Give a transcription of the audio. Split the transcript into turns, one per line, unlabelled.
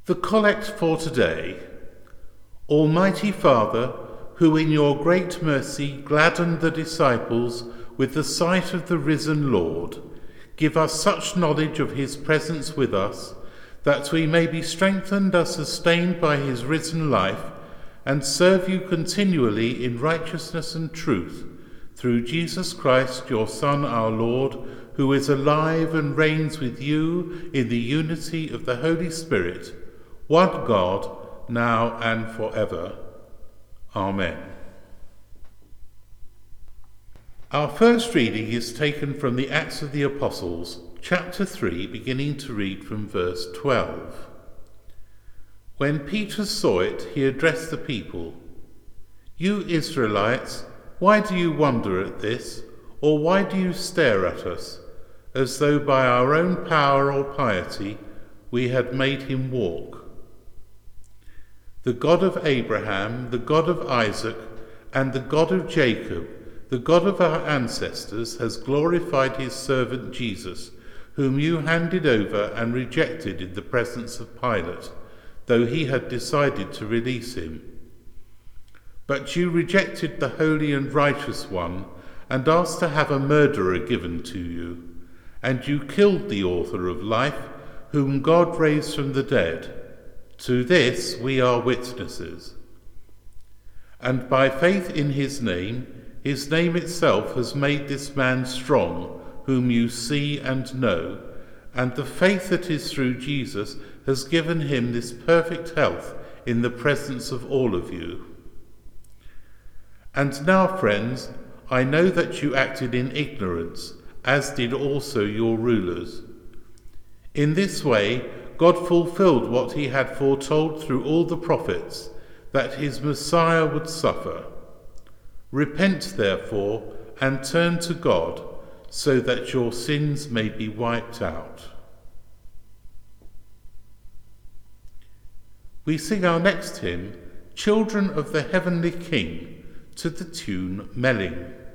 The Collect for today. Almighty Father, who in your great mercy gladdened the disciples with the sight of the risen Lord, give us such knowledge of his presence with us, that we may be strengthened and sustained by his risen life, and serve you continually in righteousness and truth, through Jesus Christ, your Son, our Lord, who is alive and reigns with you in the unity of the Holy Spirit, one God, now and forever. Amen. Our first reading is taken from the Acts of the Apostles, chapter 3, beginning to read from verse 12. When Peter saw it, he addressed the people. You Israelites, why do you wonder at this, or why do you stare at us, as though by our own power or piety we had made him walk? The God of Abraham, the God of Isaac, and the God of Jacob, the God of our ancestors, has glorified his servant Jesus, whom you handed over and rejected in the presence of Pilate, though he had decided to release him. But you rejected the Holy and Righteous One, and asked to have a murderer given to you, and you killed the author of life, whom God raised from the dead. To this we are witnesses. And by faith in his name itself has made this man strong, whom you see and know, and the faith that is through Jesus has given him this perfect health in the presence of all of you. And now, friends, I know that you acted in ignorance, as did also your rulers. In this way, God fulfilled what he had foretold through all the prophets, that his Messiah would suffer. Repent, therefore, and turn to God, so that your sins may be wiped out. We sing our next hymn, Children of the Heavenly King, to the tune Melling.